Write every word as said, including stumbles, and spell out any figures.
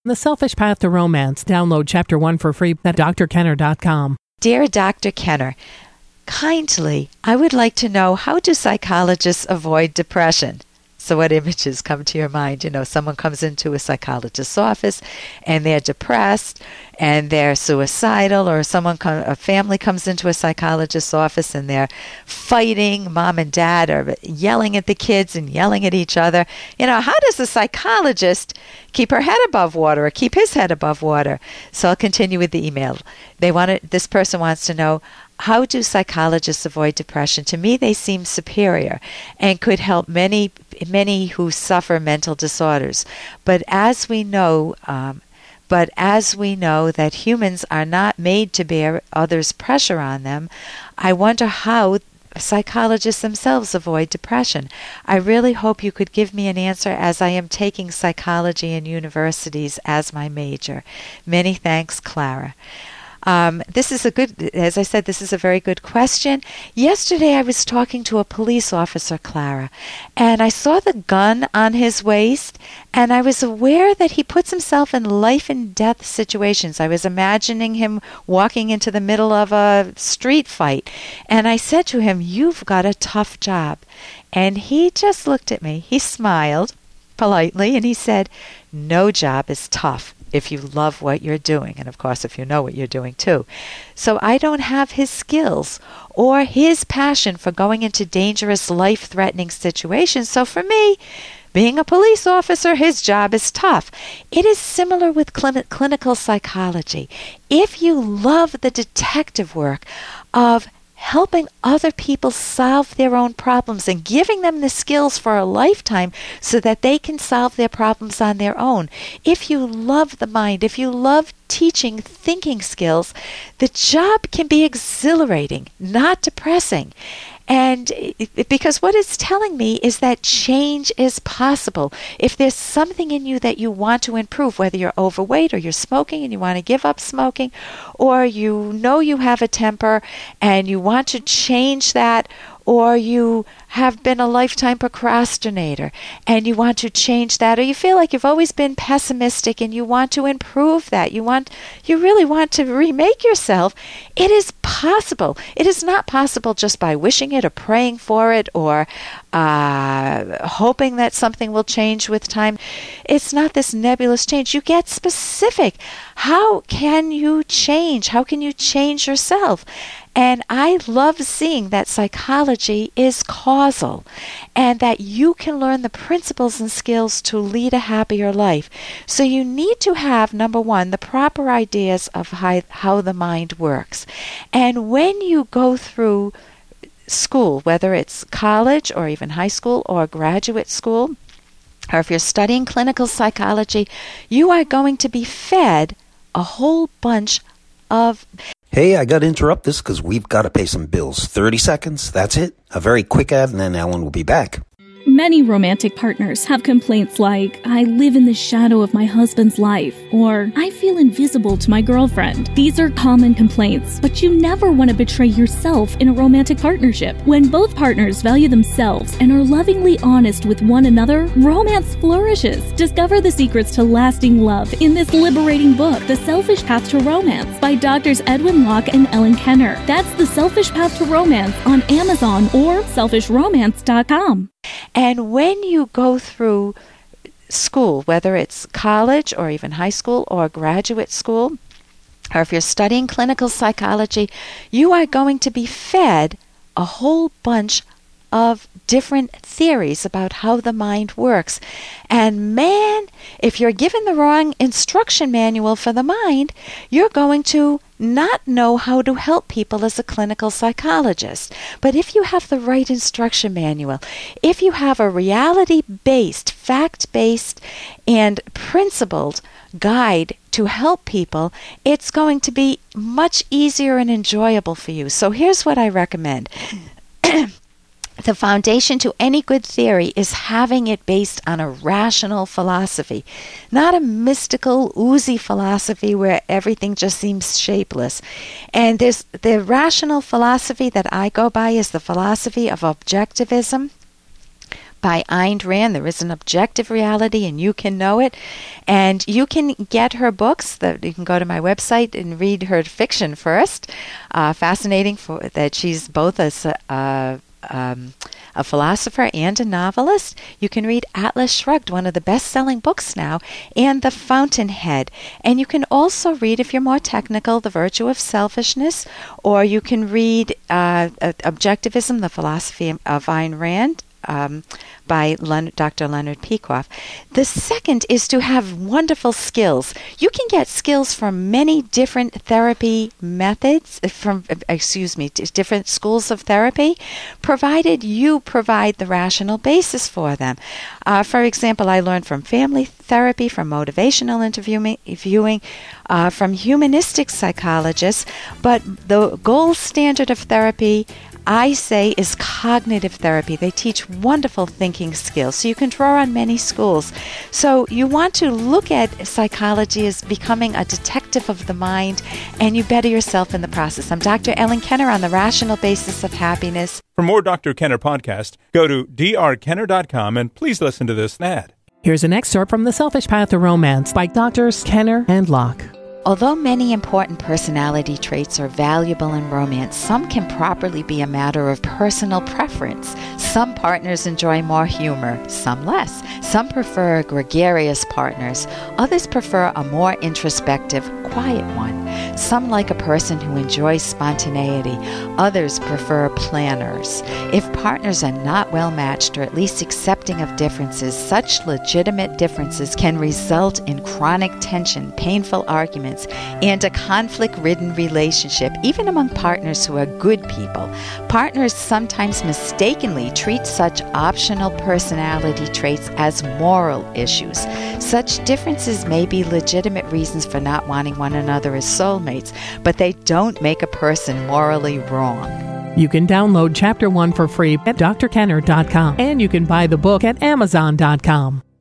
The Selfish Path to Romance. Download Chapter one for free at d r kenner dot com. Dear Doctor Kenner, kindly, I would like to know, how do psychologists avoid depression? So what images come to your mind? You know, someone comes into a psychologist's office and they're depressed and they're suicidal, or someone, come, a family comes into a psychologist's office and they're fighting. Mom and dad are yelling at the kids and yelling at each other. You know, how does a psychologist keep her head above water or keep his head above water? So I'll continue with the email. They want to, this person wants to know, how do psychologists avoid depression? To me, they seem superior and could help many, many who suffer mental disorders. But as we know, um, but as we know that humans are not made to bear others' pressure on them, I wonder how psychologists themselves avoid depression. I really hope you could give me an answer, as I am taking psychology in universities as my major. Many thanks, Clara. Um, this is a good, as I said, this is a very good question. Yesterday I was talking to a police officer, Clara, and I saw the gun on his waist, and I was aware that he puts himself in life and death situations. I was imagining him walking into the middle of a street fight, and I said to him, "You've got a tough job." And he just looked at me. He smiled politely, and he said, "No job is tough if you love what you're doing, and of course if you know what you're doing too." So I don't have his skills or his passion for going into dangerous, life-threatening situations. So for me, being a police officer, his job is tough. It is similar with cl- clinical psychology. If you love the detective work of helping other people solve their own problems and giving them the skills for a lifetime so that they can solve their problems on their own. If you love the mind, if you love teaching thinking skills, the job can be exhilarating, not depressing. And it, because what it's telling me is that change is possible. If there's something in you that you want to improve, whether you're overweight or you're smoking and you want to give up smoking, or you know you have a temper and you want to change that, or you have been a lifetime procrastinator and you want to change that, or you feel like you've always been pessimistic and you want to improve that, you want, you really want to remake yourself, it is possible. It is not possible just by wishing it or praying for it or uh, hoping that something will change with time. It's not this nebulous change. You get specific. How can you change? How can you change yourself? And I love seeing that psychology is causal and that you can learn the principles and skills to lead a happier life. So you need to have, number one, the proper ideas of how, how the mind works. And when you go through school, whether it's college or even high school or graduate school, or if you're studying clinical psychology, you are going to be fed a whole bunch of... Hey, I got to interrupt this because we've got to pay some bills. thirty seconds, that's it. A very quick ad, and then Ellen will be back. Many romantic partners have complaints like, "I live in the shadow of my husband's life," or "I feel invisible to my girlfriend." These are common complaints, but you never want to betray yourself in a romantic partnership. When both partners value themselves and are lovingly honest with one another, romance flourishes. Discover the secrets to lasting love in this liberating book, The Selfish Path to Romance, by Doctors Edwin Locke and Ellen Kenner. That's The Selfish Path to Romance on Amazon or selfish romance dot com. And when you go through school, whether it's college or even high school or graduate school, or if you're studying clinical psychology, you are going to be fed a whole bunch of different theories about how the mind works. And man, if you're given the wrong instruction manual for the mind, you're going to not know how to help people as a clinical psychologist. But if you have the right instruction manual, if you have a reality-based, fact-based, and principled guide to help people, it's going to be much easier and enjoyable for you. So here's what I recommend. The foundation to any good theory is having it based on a rational philosophy, not a mystical, oozy philosophy where everything just seems shapeless. And there's the rational philosophy that I go by is the philosophy of objectivism, by Ayn Rand. There is an objective reality and you can know it. And you can get her books. That you can go to my website and read her fiction first. Uh, fascinating for that she's both a, uh, um, a philosopher and a novelist. You can read Atlas Shrugged, one of the best-selling books now, and The Fountainhead. And you can also read, if you're more technical, The Virtue of Selfishness, or you can read uh, Objectivism, the Philosophy of Ayn Rand, Um, by Len- Doctor Leonard Peikoff. The second is to have wonderful skills. You can get skills from many different therapy methods, from, excuse me, different schools of therapy, provided you provide the rational basis for them. Uh, for example, I learned from family therapy, from motivational interviewing, uh, from humanistic psychologists, but the gold standard of therapy, I say, is cognitive therapy. They teach wonderful thinking skills. So you can draw on many schools. So you want to look at psychology as becoming a detective of the mind, and you better yourself in the process. I'm Doctor Ellen Kenner on the Rational Basis of Happiness. For more Doctor Kenner podcast, go to d r kenner dot com and please listen to this ad. Here's an excerpt from The Selfish Path to Romance by Doctors Kenner and Locke. Although many important personality traits are valuable in romance, some can properly be a matter of personal preference. Some partners enjoy more humor, some less. Some prefer gregarious partners. Others prefer a more introspective, quiet one. Some like a person who enjoys spontaneity. Others prefer planners. If partners are not well matched or at least accepting of differences, such legitimate differences can result in chronic tension, painful arguments, and a conflict-ridden relationship, even among partners who are good people. Partners sometimes mistakenly treat such optional personality traits as moral issues. Such differences may be legitimate reasons for not wanting one another as soulmates, but they don't make a person morally wrong. You can download Chapter one for free at d r kenner dot com, and you can buy the book at amazon dot com.